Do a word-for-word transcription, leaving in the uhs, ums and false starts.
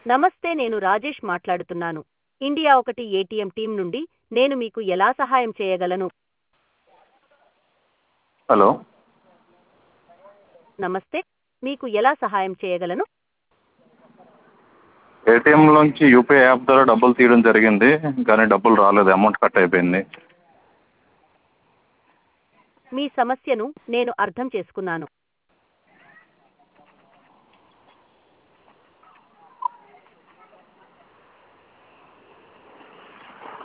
నమస్తే, నేను రాజేష్ మాట్లాడుతున్నాను. ఇండియా ఒకటి ఏటీఎం టీం నుండి. నేను మీకు ఎలా సహాయం చేయగలను? హలో. నమస్తే, మీకు ఎలా సహాయం చేయగలను? ఏటీఎంలోంచి యూపీఐ యాప్ ద్వారా డబ్బులు తీయడం జరిగింది, కానీ డబ్బులు రాలేదు, అమౌంట్ కట్ అయిపోయింది. మీ సమస్యను నేను అర్థం చేసుకున్నాను.